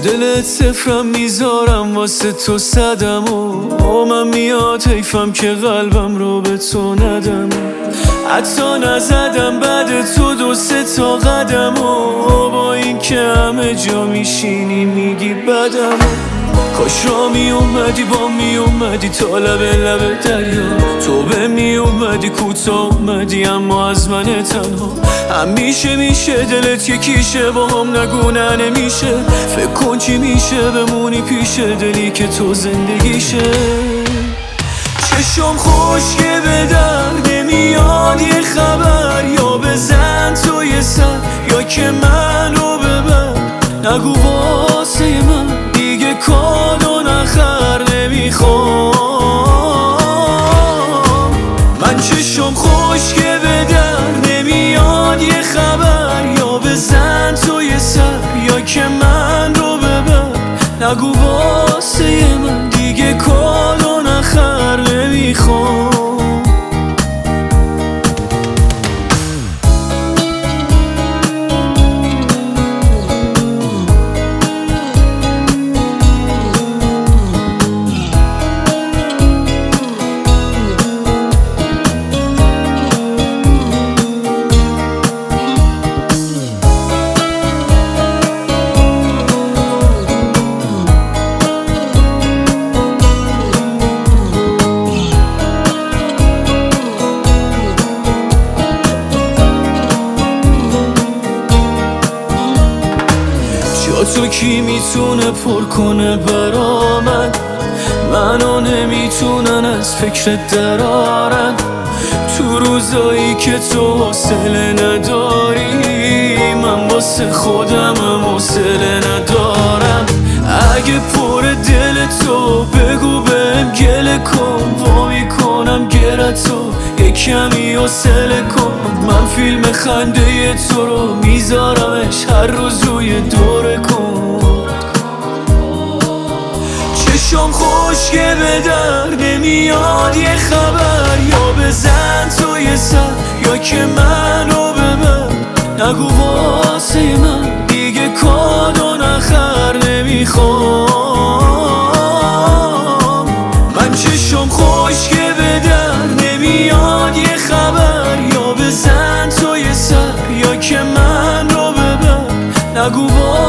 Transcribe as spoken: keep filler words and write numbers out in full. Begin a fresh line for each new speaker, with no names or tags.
دلت صفرم میذارم واسه تو صدم و من میاد حیفم که قلبم رو به تو ندم. حتی نزدم بعد تو دو سه تا قدم و با این که همه جا میشینی میگی بدم. کاش را می اومدی با می اومدی تا لب لب دریا، تو به می اومدی کوتا اومدی اما از من تنها. همیشه میشه دلت یکیشه با هم نگو نه نمیشه، فکر کن چی میشه بمونی پیش دلی که تو زندگیشه. چشم خشکه به در نمیاد یه خبر، یا بزن تو یه سر یا که من رو ببر. نگو واسه من دیگه کاد و نخر نمیخوام. من چشم خشکه به در نمیاد یه خبر، یا بزن تو یه سر یا که من رو ببر. نگو واسه من دیگه کاد و نخر نمیخوام. تو کی میتونه پر کنه برا من؟ منو نمیتونن از فکرت درارن. تو روزایی که تو حوصله نداری من واسه خودم حوصله ندارم. اگه پر دل تو بگو بهم گله کن، وا میکنم گرتو یه کمی حوصله کن. من فیلم خنده تو رو میذارمش هر روز روی دوره کن. چشم خشکه به در نمیاد یه خبر، یا بزن تو یه سر یا که من رو ببر. نگو واسه من دیگه کاد و نخر نمیخوام. من چشم خشکه به در نمیاد یه خبر، یا بزن تو یه سر یا که من رو ببر. نگو